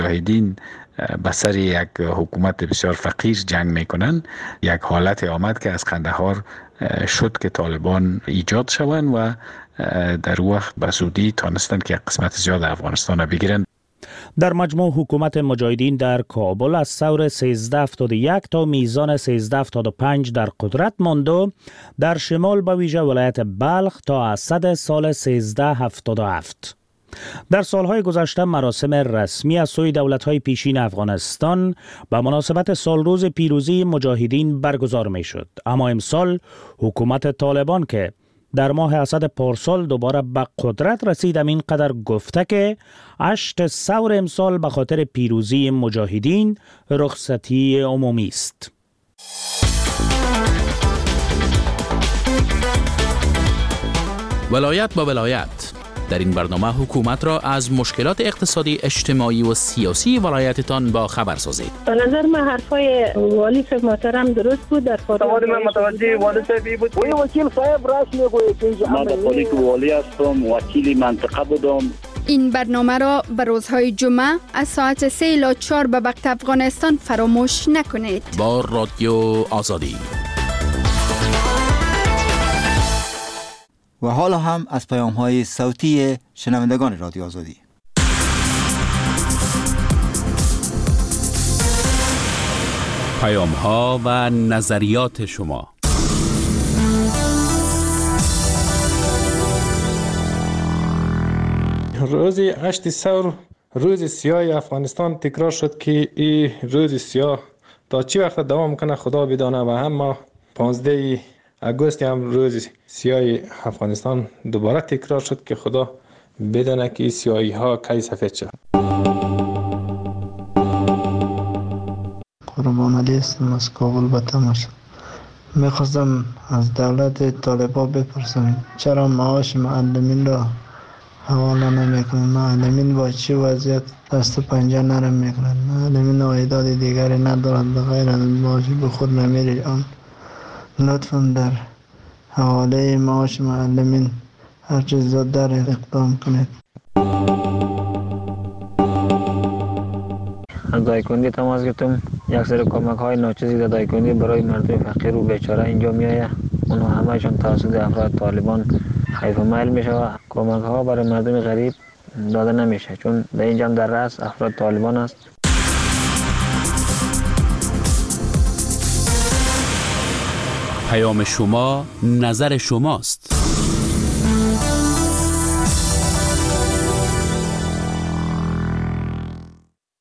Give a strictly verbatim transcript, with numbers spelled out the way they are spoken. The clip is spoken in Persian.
مجاهدین به سر یک حکومت بسیار فقیر جنگ میکنن. یک حالت آمد که از قندهار شد که طالبان ایجاد شوند و در وقت به زودی تانستند که قسمت زیاد افغانستان را بگیرند. در مجموع حکومت مجاهدین در کابل از ثور سیزده هفتاد و یک تا میزان سیزده هفتاد و پنج در قدرت ماند و در شمال به ویژه ولایت بلخ تا اسد سال سیزده هفتاد و هفت. در سالهای گذشته مراسم رسمی از سوی دولت‌های پیشین افغانستان به مناسبت سالروز پیروزی مجاهدین برگزار می‌شد، اما امسال حکومت طالبان که در ماه اسد پارسال دوباره به قدرت رسید این قدر گفته که اشت ثور امسال به خاطر پیروزی مجاهدین رخصتی عمومی است. ولایت با ولایت. در این برنامه حکومت را از مشکلات اقتصادی، اجتماعی و سیاسی ولایتتان با خبر سازید. به نظر من حرفای والی صاحب محترم درست بود. در سوال من متوجه والی صاحبی بود. وی وکیل صاحب راست میگوید که من در حالی که والی هستم، وکیل منطقه بودم. این برنامه را به روزهای جمعه از ساعت سه الی چهار به وقت افغانستان فراموش نکنید. با رادیو آزادی. و حالا هم از پیام‌های صوتی شنوندگان رادیو آزادی. پیام‌ها و نظریات شما. روز هشت ثور روز سیاه افغانستان تکرار شد که این روز سیاه تا چی وقت دوام کنه خدا بدانه و هم ما پانزده اگست هم روز سیاه افغانستان دوباره تکرار شد که خدا بدانه که سیاهی ها کی سفید شد. قربان علی هستم از کابل به تماس. میخواستم از دولت طالبان بپرسم چرا معاش معلمین را حواله نمیکنن؟ معلمین با چه وضعیت دست و پنجه نرم میکنن؟ معلمین عایدات دیگری ندارند غیر از معاش به خود نمیره. آن لطفاً در حواله معاش معلمین هر چیز زودتر اقدام کنید. از دایکندی تماس گرفتم. یک سری کمک های ناچیزی در دایکندی برای مردم فقیر و بیچاره اینجا میآید. اونها همهشان توسط افراد طالبان حیف میل میشه. کمک ها برای مردم غریب داده نمیشه چون در اینجا در رأس افراد طالبان است. پیام شما نظر شماست.